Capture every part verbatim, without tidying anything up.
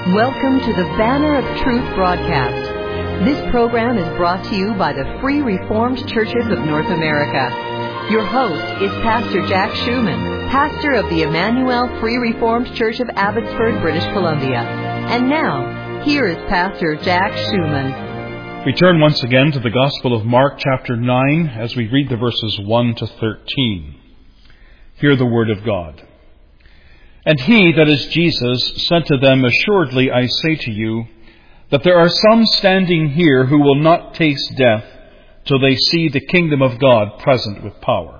Welcome to the Banner of Truth broadcast. This program is brought to you by the Free Reformed Churches of North America. Your host is Pastor Jack Schumann, pastor of the Emmanuel Free Reformed Church of Abbotsford, British Columbia. And now, here is Pastor Jack Schumann. We turn once again to the Gospel of Mark, chapter nine, as we read the verses one to thirteen. Hear the word of God. And he, that is Jesus, said to them, Assuredly I say to you, that there are some standing here who will not taste death till they see the kingdom of God present with power.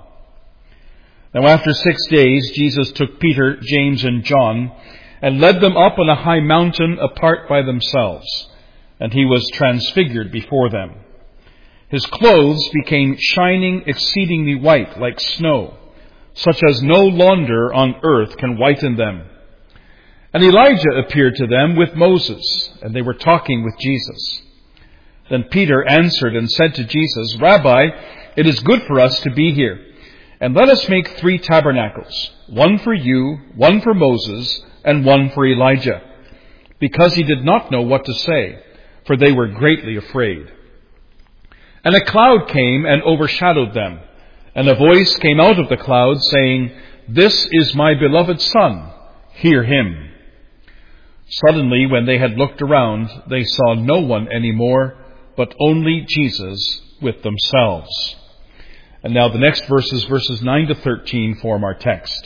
Now after six days, Jesus took Peter, James, and John, and led them up on a high mountain apart by themselves, and he was transfigured before them. His clothes became shining exceedingly white, like snow, such as no launder on earth can whiten them. And Elijah appeared to them with Moses, and they were talking with Jesus. Then Peter answered and said to Jesus, Rabbi, it is good for us to be here, and let us make three tabernacles, one for you, one for Moses, and one for Elijah. Because he did not know what to say, for they were greatly afraid. And a cloud came and overshadowed them. And a voice came out of the cloud saying, This is my beloved Son, hear him. Suddenly, when they had looked around, they saw no one any more, but only Jesus with themselves. And now the next verses, verses nine to thirteen, form our text.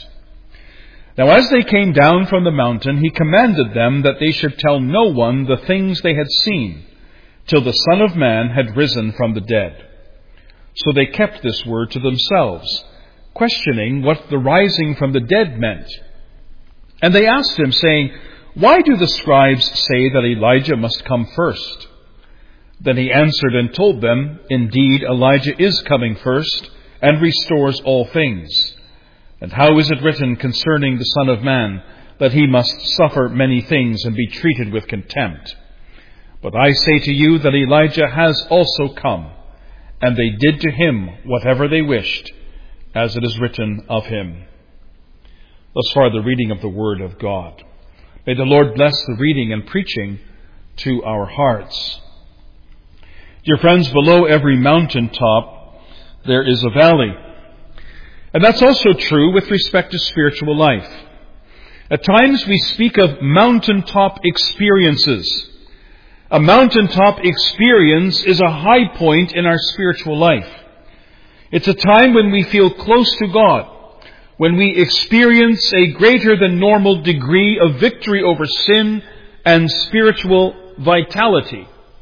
Now as they came down from the mountain, he commanded them that they should tell no one the things they had seen, till the Son of Man had risen from the dead. So they kept this word to themselves, questioning what the rising from the dead meant. And they asked him, saying, Why do the scribes say that Elijah must come first? Then he answered and told them, Indeed, Elijah is coming first, and restores all things. And how is it written concerning the Son of Man, that he must suffer many things and be treated with contempt? But I say to you that Elijah has also come, and they did to him whatever they wished, as it is written of him. Thus far the reading of the Word of God. May the Lord bless the reading and preaching to our hearts. Dear friends, below every mountaintop there is a valley. And that's also true with respect to spiritual life. At times we speak of mountaintop experiences. A mountaintop experience is a high point in our spiritual life. It's a time when we feel close to God, when we experience a greater than normal degree of victory over sin and spiritual vitality.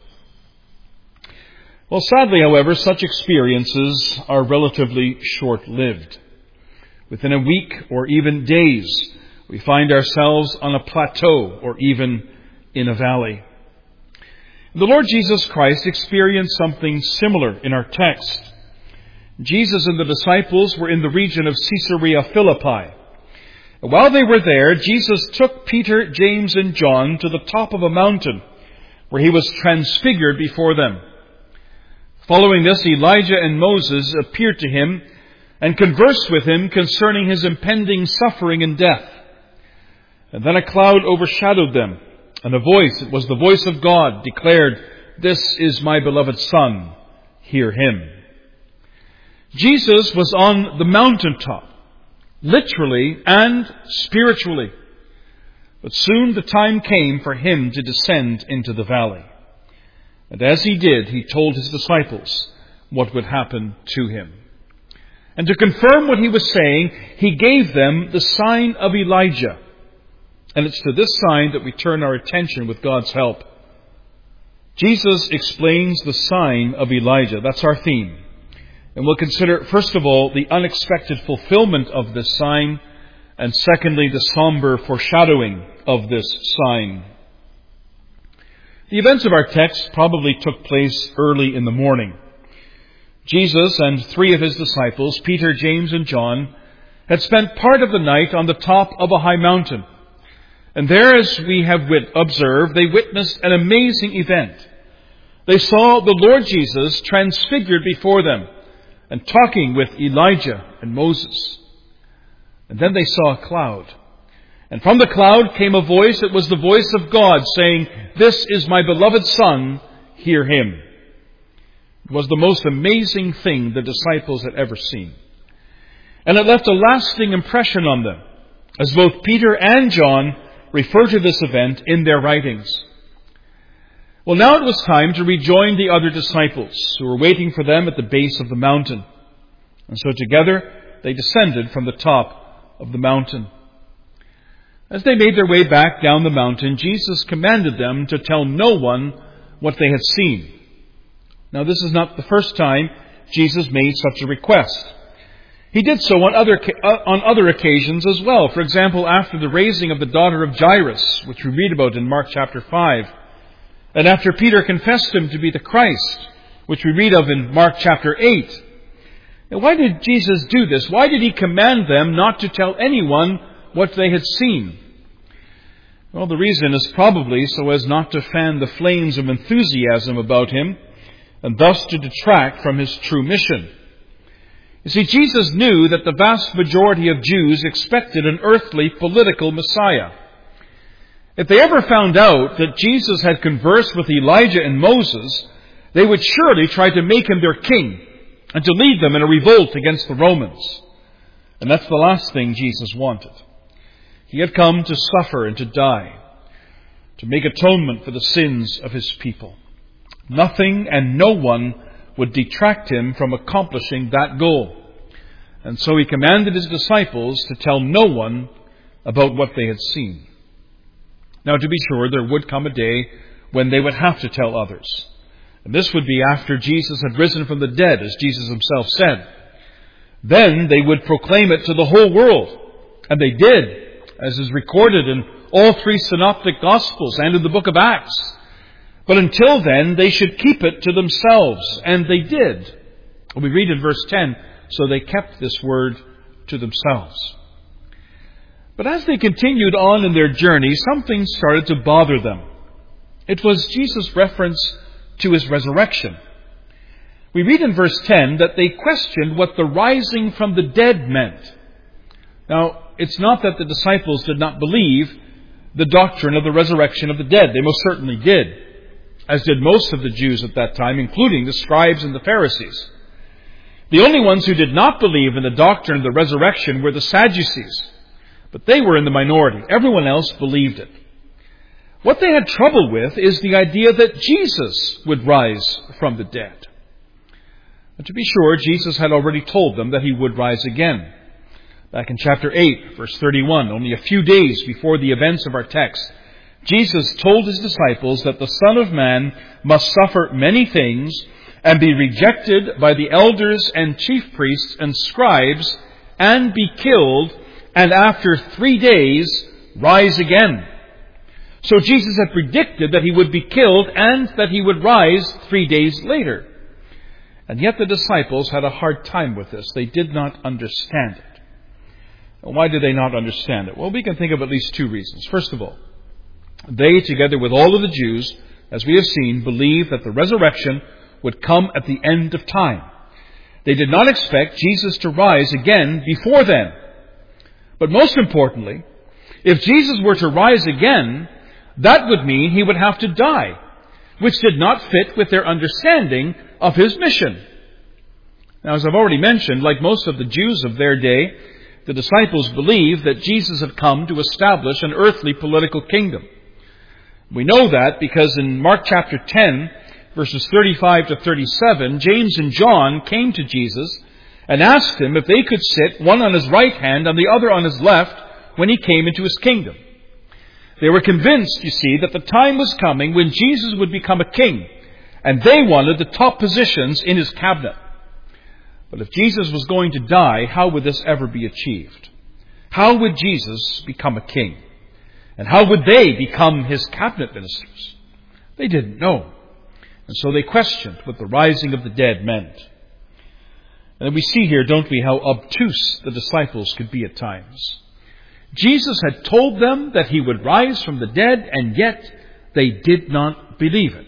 Well, sadly, however, such experiences are relatively short-lived. Within a week or even days, we find ourselves on a plateau or even in a valley. The Lord Jesus Christ experienced something similar in our text. Jesus and the disciples were in the region of Caesarea Philippi. While they were there, Jesus took Peter, James, and John to the top of a mountain, where he was transfigured before them. Following this, Elijah and Moses appeared to him and conversed with him concerning his impending suffering and death. And then a cloud overshadowed them. And a voice, it was the voice of God, declared, This is my beloved Son, hear him. Jesus was on the mountaintop, literally and spiritually. But soon the time came for him to descend into the valley. And as he did, he told his disciples what would happen to him. And to confirm what he was saying, he gave them the sign of Elijah. And it's to this sign that we turn our attention with God's help. Jesus explains the sign of Elijah. That's our theme. And we'll consider, first of all, the unexpected fulfillment of this sign, and secondly, the somber foreshadowing of this sign. The events of our text probably took place early in the morning. Jesus and three of his disciples, Peter, James, and John, had spent part of the night on the top of a high mountain. And there, as we have wit- observed, they witnessed an amazing event. They saw the Lord Jesus transfigured before them and talking with Elijah and Moses. And then they saw a cloud. And from the cloud came a voice. It was the voice of God saying, "This is my beloved Son, hear him." It was the most amazing thing the disciples had ever seen. And it left a lasting impression on them, as both Peter and John refer to this event in their writings. Well, now it was time to rejoin the other disciples who were waiting for them at the base of the mountain. And so together they descended from the top of the mountain. As they made their way back down the mountain, Jesus commanded them to tell no one what they had seen. Now, this is not the first time Jesus made such a request. He did so on other, on other occasions as well. For example, after the raising of the daughter of Jairus, which we read about in Mark chapter five. And after Peter confessed him to be the Christ, which we read of in Mark chapter eight. Now, why did Jesus do this? Why did he command them not to tell anyone what they had seen? Well, the reason is probably so as not to fan the flames of enthusiasm about him, and thus to detract from his true mission. You see, Jesus knew that the vast majority of Jews expected an earthly political Messiah. If they ever found out that Jesus had conversed with Elijah and Moses, they would surely try to make him their king and to lead them in a revolt against the Romans. And that's the last thing Jesus wanted. He had come to suffer and to die, to make atonement for the sins of his people. Nothing and no one would detract him from accomplishing that goal. And so he commanded his disciples to tell no one about what they had seen. Now, to be sure, there would come a day when they would have to tell others. And this would be after Jesus had risen from the dead, as Jesus himself said. Then they would proclaim it to the whole world. And they did, as is recorded in all three synoptic Gospels and in the book of Acts. But until then, they should keep it to themselves. And they did. We read in verse ten, so they kept this word to themselves. But as they continued on in their journey, something started to bother them. It was Jesus' reference to his resurrection. We read in verse ten that they questioned what the rising from the dead meant. Now, it's not that the disciples did not believe the doctrine of the resurrection of the dead. They most certainly did, as did most of the Jews at that time, including the scribes and the Pharisees. The only ones who did not believe in the doctrine of the resurrection were the Sadducees, but they were in the minority. Everyone else believed it. What they had trouble with is the idea that Jesus would rise from the dead. But to be sure, Jesus had already told them that he would rise again. Back in chapter eight, verse thirty-one, only a few days before the events of our text, Jesus told his disciples that the Son of Man must suffer many things and be rejected by the elders and chief priests and scribes and be killed, and after three days rise again. So Jesus had predicted that he would be killed and that he would rise three days later. And yet the disciples had a hard time with this. They did not understand it. Why did they not understand it? Well, we can think of at least two reasons. First of all, they, together with all of the Jews, as we have seen, believed that the resurrection would come at the end of time. They did not expect Jesus to rise again before then. But most importantly, if Jesus were to rise again, that would mean he would have to die, which did not fit with their understanding of his mission. Now, as I've already mentioned, like most of the Jews of their day, the disciples believed that Jesus had come to establish an earthly political kingdom. We know that because in Mark chapter ten, verses thirty-five to thirty-seven, James and John came to Jesus and asked him if they could sit one on his right hand and the other on his left when he came into his kingdom. They were convinced, you see, that the time was coming when Jesus would become a king, and they wanted the top positions in his cabinet. But if Jesus was going to die, how would this ever be achieved? How would Jesus become a king? And how would they become his cabinet ministers? They didn't know. And so they questioned what the rising of the dead meant. And we see here, don't we, how obtuse the disciples could be at times. Jesus had told them that he would rise from the dead, and yet they did not believe it.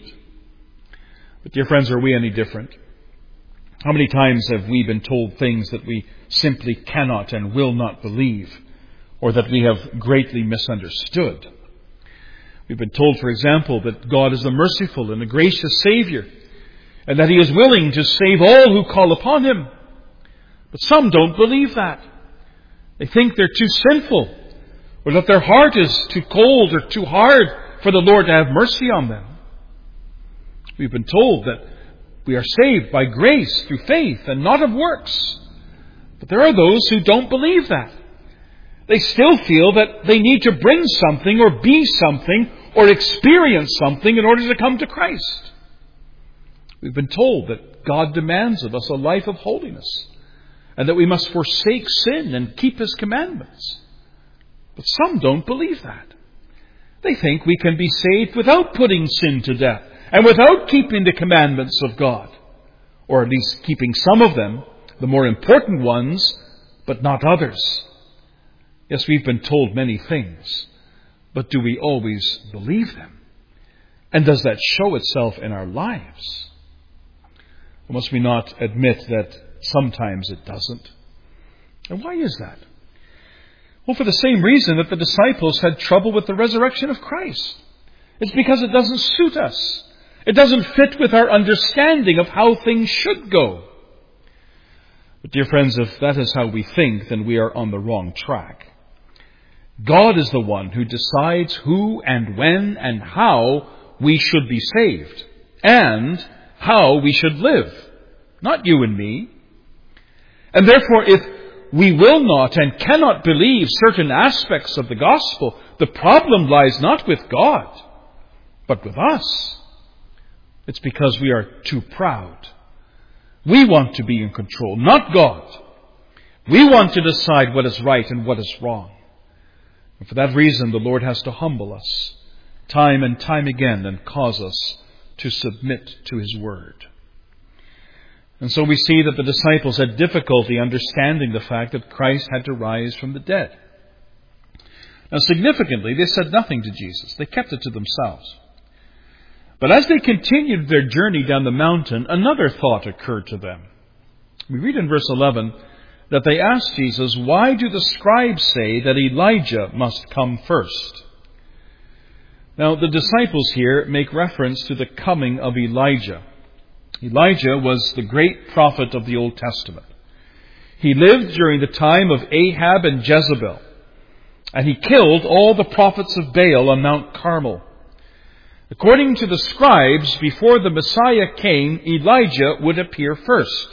But dear friends, are we any different? How many times have we been told things that we simply cannot and will not believe? or that we have greatly misunderstood. We've been told, for example, that God is a merciful and a gracious Savior, and that He is willing to save all who call upon Him. But some don't believe that. They think they're too sinful, or that their heart is too cold or too hard for the Lord to have mercy on them. We've been told that we are saved by grace through faith and not of works. But there are those who don't believe that. They still feel that they need to bring something or be something or experience something in order to come to Christ. We've been told that God demands of us a life of holiness and that we must forsake sin and keep His commandments. But some don't believe that. They think we can be saved without putting sin to death and without keeping the commandments of God, or at least keeping some of them, the more important ones, but not others. Yes, we've been told many things, but do we always believe them? And does that show itself in our lives? Or must we not admit that sometimes it doesn't? And why is that? Well, for the same reason that the disciples had trouble with the resurrection of Christ. It's because it doesn't suit us. It doesn't fit with our understanding of how things should go. But dear friends, if that is how we think, then we are on the wrong track. God is the one who decides who and when and how we should be saved and how we should live, not you and me. And therefore, if we will not and cannot believe certain aspects of the gospel, the problem lies not with God, but with us. It's because we are too proud. We want to be in control, not God. We want to decide what is right and what is wrong. And for that reason, the Lord has to humble us time and time again and cause us to submit to His word. And so we see that the disciples had difficulty understanding the fact that Christ had to rise from the dead. Now, significantly, they said nothing to Jesus. They kept it to themselves. But as they continued their journey down the mountain, another thought occurred to them. We read in verse eleven that they asked Jesus, "Why do the scribes say that Elijah must come first?" Now, the disciples here make reference to the coming of Elijah. Elijah was the great prophet of the Old Testament. He lived during the time of Ahab and Jezebel, and he killed all the prophets of Baal on Mount Carmel. According to the scribes, before the Messiah came, Elijah would appear first.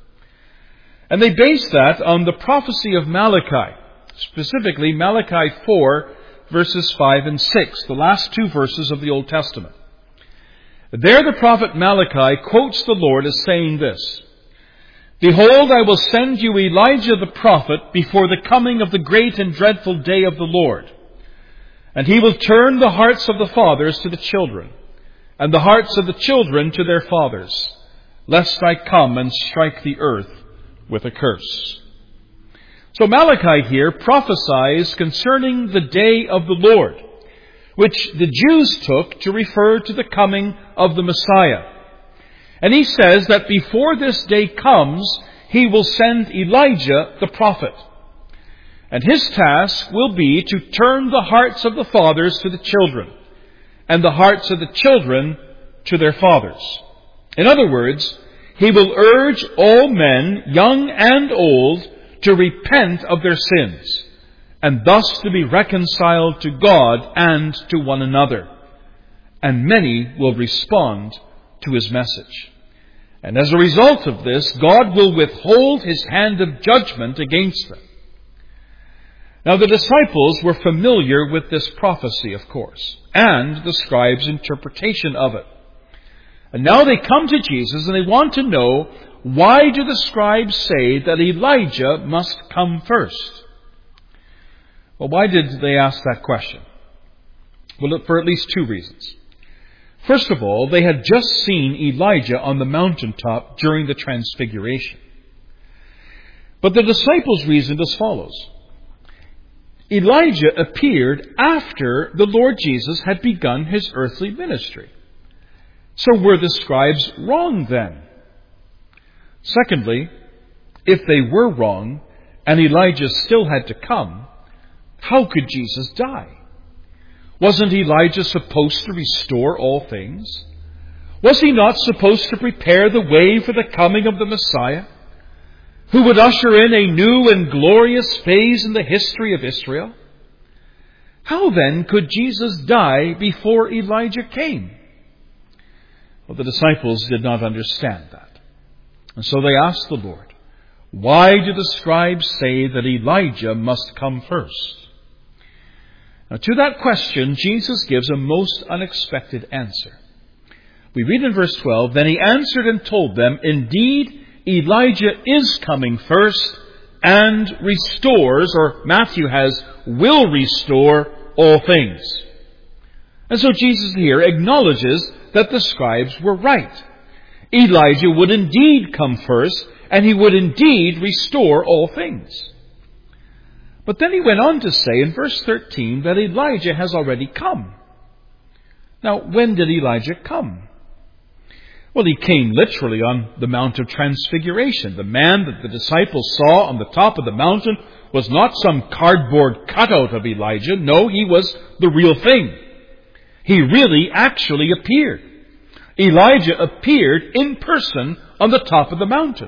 And they based that on the prophecy of Malachi, specifically Malachi four, verses five and six, the last two verses of the Old Testament. There the prophet Malachi quotes the Lord as saying this, "Behold, I will send you Elijah the prophet before the coming of the great and dreadful day of the Lord. And he will turn the hearts of the fathers to the children, and the hearts of the children to their fathers, lest I come and strike the earth with a curse." So Malachi here prophesies concerning the day of the Lord, which the Jews took to refer to the coming of the Messiah. And he says that before this day comes, he will send Elijah the prophet. And his task will be to turn the hearts of the fathers to the children, and the hearts of the children to their fathers. In other words, he will urge all men, young and old, to repent of their sins, and thus to be reconciled to God and to one another. And many will respond to his message. And as a result of this, God will withhold His hand of judgment against them. Now, the disciples were familiar with this prophecy, of course, and the scribes' interpretation of it. And now they come to Jesus and they want to know, why do the scribes say that Elijah must come first? Well, why did they ask that question? Well, for at least two reasons. First of all, they had just seen Elijah on the mountaintop during the Transfiguration. But the disciples reasoned as follows. Elijah appeared after the Lord Jesus had begun His earthly ministry. So were the scribes wrong then? Secondly, if they were wrong and Elijah still had to come, How could Jesus die? Wasn't Elijah supposed to restore all things? Was he not supposed to prepare the way for the coming of the Messiah, who would usher in a new and glorious phase in the history of Israel? How then could Jesus die before Elijah came? Well, the disciples did not understand that. And so they asked the Lord, why do the scribes say that Elijah must come first? Now, to that question, Jesus gives a most unexpected answer. We read in verse twelve, then he answered and told them, indeed, Elijah is coming first and restores, or Matthew has, will restore all things. And so Jesus here acknowledges that the scribes were right. Elijah would indeed come first, and he would indeed restore all things. But then he went on to say in verse thirteen that Elijah has already come. Now, when did Elijah come? Well, he came literally on the Mount of Transfiguration. The man that the disciples saw on the top of the mountain was not some cardboard cutout of Elijah. No, he was the real thing. He really actually appeared. Elijah appeared in person on the top of the mountain.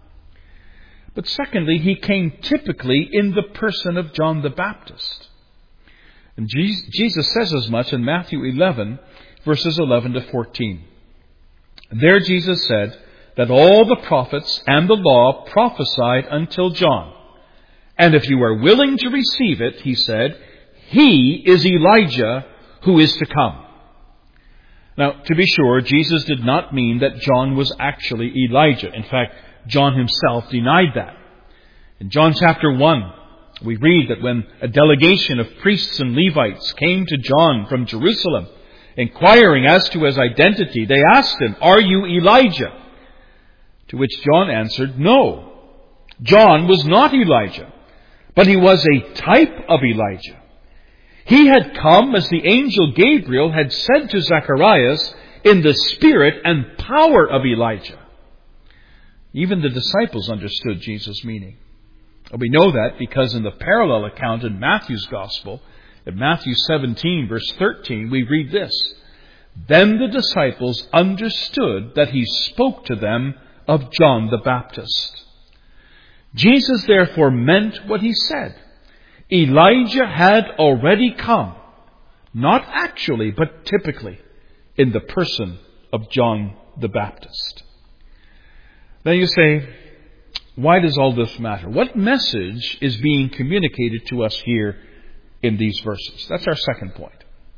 But secondly, he came typically in the person of John the Baptist. And Jesus says as much in Matthew eleven, verses eleven to fourteen. There Jesus said that all the prophets and the law prophesied until John. And if you are willing to receive it, he said, he is Elijah who is to come. Now, to be sure, Jesus did not mean that John was actually Elijah. In fact, John himself denied that. In John chapter one, we read that when a delegation of priests and Levites came to John from Jerusalem, inquiring as to his identity, they asked him, are you Elijah? To which John answered, no. John was not Elijah, but he was a type of Elijah. He had come, as the angel Gabriel had said to Zacharias, in the spirit and power of Elijah. Even the disciples understood Jesus' meaning. And we know that because in the parallel account in Matthew's Gospel, in Matthew seventeen, verse thirteen, we read this. Then the disciples understood that he spoke to them of John the Baptist. Jesus therefore meant what he said. Elijah had already come, not actually, but typically, in the person of John the Baptist. Now you say, why does all this matter? What message is being communicated to us here in these verses? That's our second point.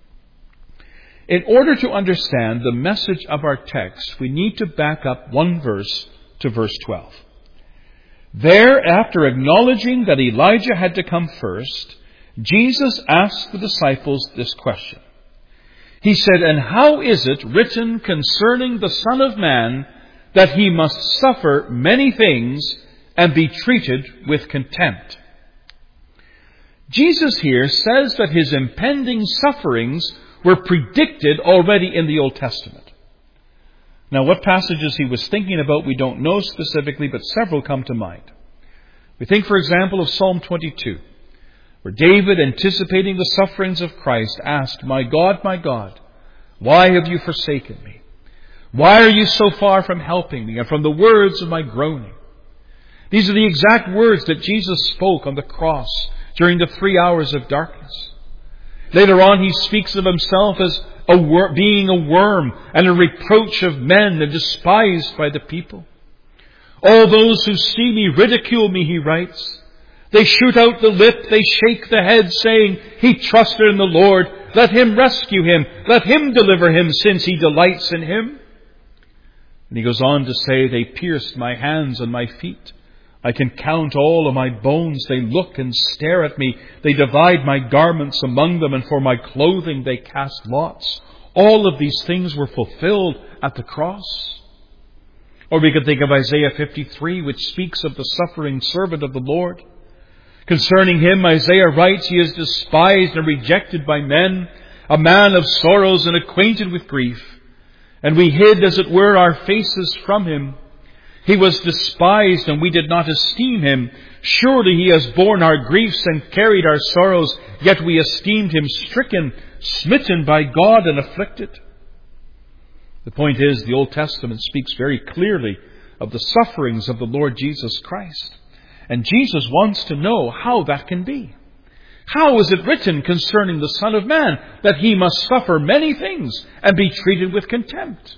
In order to understand the message of our text, we need to back up one verse to verse twelve. There, after acknowledging that Elijah had to come first, Jesus asked the disciples this question. He said, and how is it written concerning the Son of Man that he must suffer many things and be treated with contempt? Jesus here says that his impending sufferings were predicted already in the Old Testament. Now, what passages he was thinking about, we don't know specifically, but several come to mind. We think, for example, of Psalm twenty-two, where David, anticipating the sufferings of Christ, asked, my God, my God, why have you forsaken me? Why are you so far from helping me and from the words of my groaning? These are the exact words that Jesus spoke on the cross during the three hours of darkness. Later on, he speaks of himself as a wor- being a worm and a reproach of men and despised by the people. All those who see me ridicule me, he writes. They shoot out the lip, they shake the head, saying, he trusted in the Lord. Let him rescue him. Let him deliver him, since he delights in him. And he goes on to say, they pierced my hands and my feet. I can count all of my bones. They look and stare at me. They divide my garments among them, and for my clothing they cast lots. All of these things were fulfilled at the cross. Or we could think of Isaiah fifty-three, which speaks of the suffering servant of the Lord. Concerning him, Isaiah writes, he is despised and rejected by men, a man of sorrows and acquainted with grief. And we hid, as it were, our faces from him. He was despised, and we did not esteem him. Surely he has borne our griefs and carried our sorrows, yet we esteemed him stricken, smitten by God, and afflicted. The point is, the Old Testament speaks very clearly of the sufferings of the Lord Jesus Christ. And Jesus wants to know how that can be. How is it written concerning the Son of Man that he must suffer many things and be treated with contempt?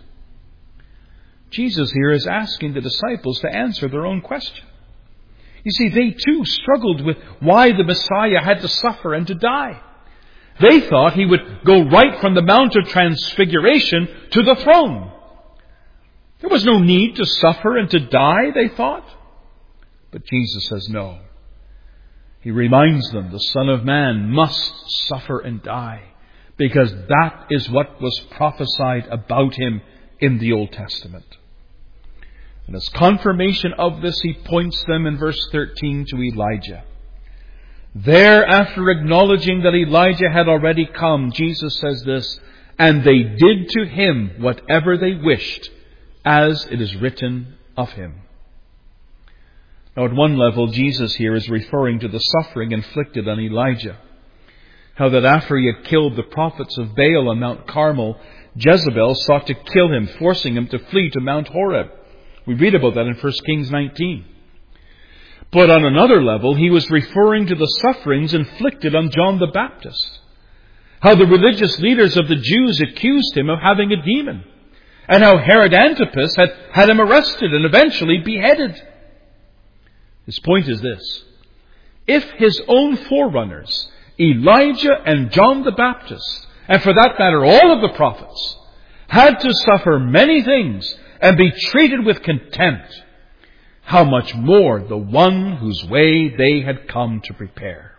Jesus here is asking the disciples to answer their own question. You see, they too struggled with why the Messiah had to suffer and to die. They thought he would go right from the Mount of Transfiguration to the throne. There was no need to suffer and to die, they thought. But Jesus says no. He reminds them the Son of Man must suffer and die, because that is what was prophesied about him in the Old Testament. And as confirmation of this, he points them in verse thirteen to Elijah. There, after acknowledging that Elijah had already come, Jesus says this, and they did to him whatever they wished, as it is written of him. Now, at one level, Jesus here is referring to the suffering inflicted on Elijah. How that after he had killed the prophets of Baal on Mount Carmel, Jezebel sought to kill him, forcing him to flee to Mount Horeb. We read about that in First Kings nineteen. But on another level, he was referring to the sufferings inflicted on John the Baptist. How the religious leaders of the Jews accused him of having a demon. And how Herod Antipas had had him arrested and eventually beheaded. His point is this. If his own forerunners, Elijah and John the Baptist, and for that matter all of the prophets, had to suffer many things and be treated with contempt, how much more the one whose way they had come to prepare.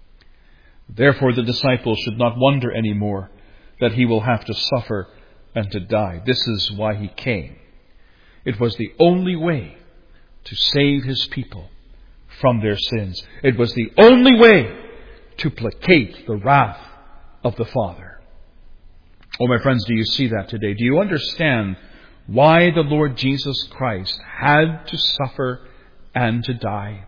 Therefore the disciples should not wonder anymore that he will have to suffer and to die. This is why he came. It was the only way to save his people from their sins. It was the only way to placate the wrath of the Father. Oh, my friends, do you see that today? Do you understand why the Lord Jesus Christ had to suffer and to die?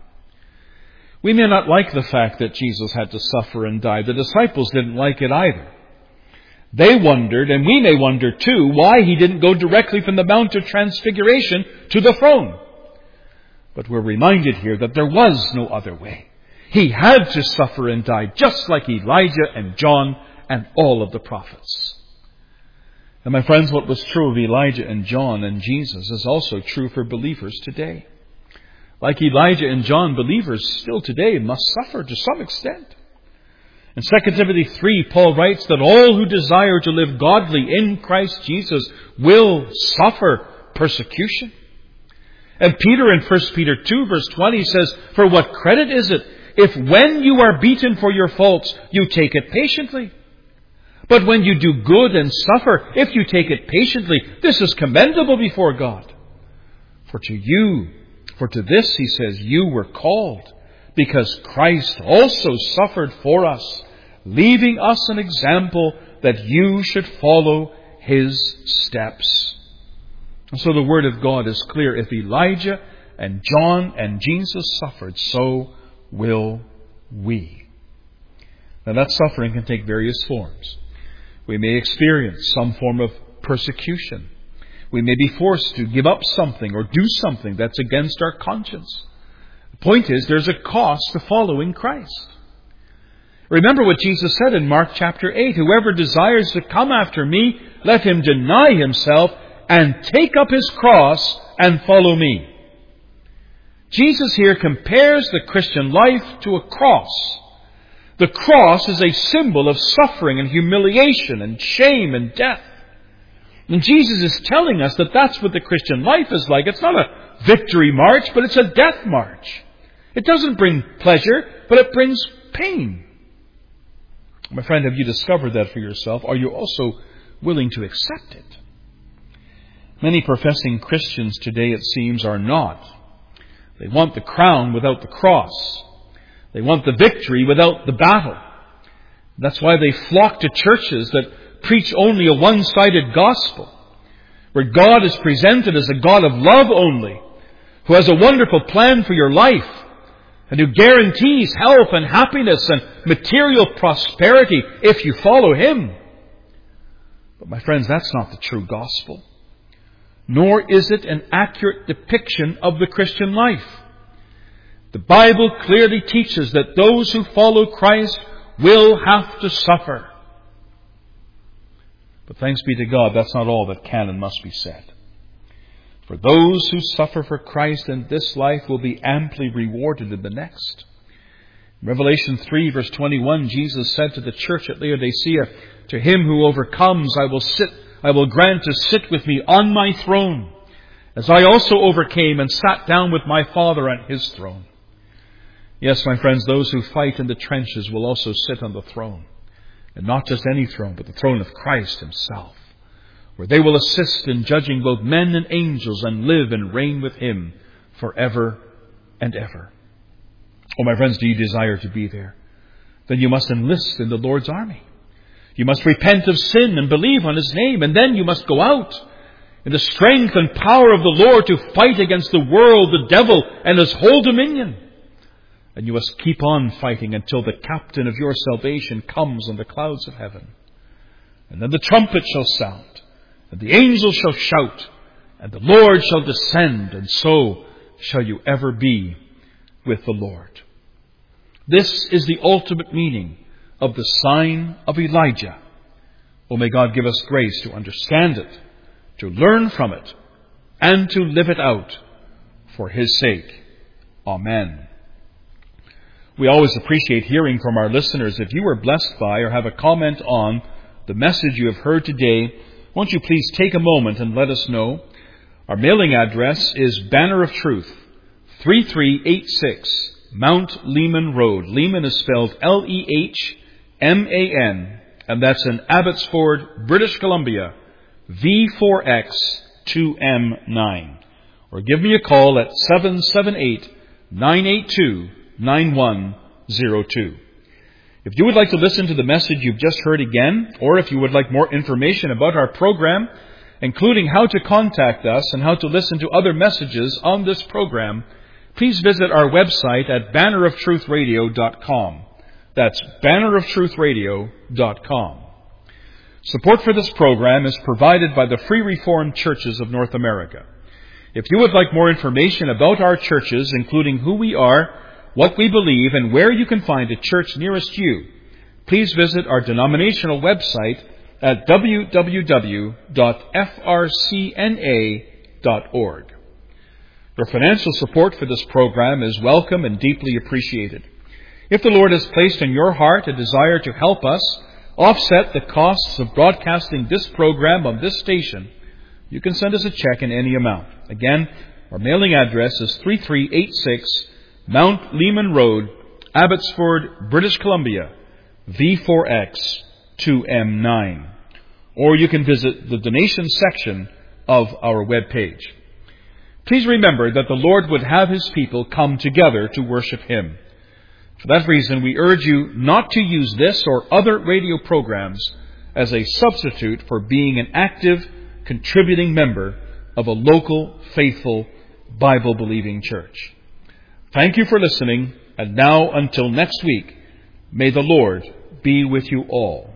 We may not like the fact that Jesus had to suffer and die. The disciples didn't like it either. They wondered, and we may wonder too, why he didn't go directly from the Mount of Transfiguration to the throne. But we're reminded here that there was no other way. He had to suffer and die, just like Elijah and John and all of the prophets. And my friends, what was true of Elijah and John and Jesus is also true for believers today. Like Elijah and John, believers still today must suffer to some extent. In Second Timothy three, Paul writes that all who desire to live godly in Christ Jesus will suffer persecution. And Peter in First Peter two, verse twenty says, for what credit is it if when you are beaten for your faults, you take it patiently? But when you do good and suffer, if you take it patiently, this is commendable before God. For to you, for to this, he says, you were called, because Christ also suffered for us, leaving us an example that you should follow his steps. And so the word of God is clear. If Elijah and John and Jesus suffered, so will we. Now that suffering can take various forms. We may experience some form of persecution. We may be forced to give up something or do something that's against our conscience. The point is, there's a cost to following Christ. Remember what Jesus said in Mark chapter eight. Whoever desires to come after me, let him deny himself and take up his cross and follow me. Jesus here compares the Christian life to a cross. The cross is a symbol of suffering and humiliation and shame and death. And Jesus is telling us that that's what the Christian life is like. It's not a victory march, but it's a death march. It doesn't bring pleasure, but it brings pain. My friend, have you discovered that for yourself? Are you also willing to accept it? Many professing Christians today, it seems, are not. They want the crown without the cross. They want the victory without the battle. That's why they flock to churches that preach only a one-sided gospel, where God is presented as a God of love only, who has a wonderful plan for your life, and who guarantees health and happiness and material prosperity if you follow Him. But my friends, that's not the true gospel. Nor is it an accurate depiction of the Christian life. The Bible clearly teaches that those who follow Christ will have to suffer. But thanks be to God, that's not all that can and must be said. For those who suffer for Christ in this life will be amply rewarded in the next. In Revelation three, verse twenty-one, Jesus said to the church at Laodicea, "To him who overcomes, I will sit, I will grant to sit with me on my throne, as I also overcame and sat down with my Father on His throne." Yes, my friends, those who fight in the trenches will also sit on the throne. And not just any throne, but the throne of Christ Himself, where they will assist in judging both men and angels and live and reign with Him forever and ever. Oh, my friends, do you desire to be there? Then you must enlist in the Lord's army. You must repent of sin and believe on His name, and then you must go out in the strength and power of the Lord to fight against the world, the devil, and his whole dominion. And you must keep on fighting until the captain of your salvation comes on the clouds of heaven. And then the trumpet shall sound, and the angels shall shout, and the Lord shall descend, and so shall you ever be with the Lord. This is the ultimate meaning of the sign of Elijah. Oh, may God give us grace to understand it, to learn from it, and to live it out for His sake. Amen. We always appreciate hearing from our listeners. If you were blessed by or have a comment on the message you have heard today, won't you please take a moment and let us know? Our mailing address is Banner of Truth, three three eight six Mount Lehman Road. Lehman is spelled L E H M A N, and that's in Abbotsford, British Columbia, V four X two M nine. Or give me a call at seven seven eight, nine eight two, nine one zero two. If you would like to listen to the message you've just heard again, or if you would like more information about our program, including how to contact us and how to listen to other messages on this program, please visit our website at banner of truth radio dot com. That's banner of truth radio dot com. Support for this program is provided by the Free Reformed Churches of North America. If you would like more information about our churches, including who we are, what we believe, and where you can find a church nearest you, please visit our denominational website at w w w dot f r c n a dot org. Your financial support for this program is welcome and deeply appreciated. If the Lord has placed in your heart a desire to help us offset the costs of broadcasting this program on this station, you can send us a check in any amount. Again, our mailing address is three three eight six Mount Lehman Road, Abbotsford, British Columbia, V four X two M nine. Or you can visit the donation section of our webpage. Please remember that the Lord would have His people come together to worship Him. For that reason, we urge you not to use this or other radio programs as a substitute for being an active, contributing member of a local, faithful, Bible-believing church. Thank you for listening, and now until next week, may the Lord be with you all.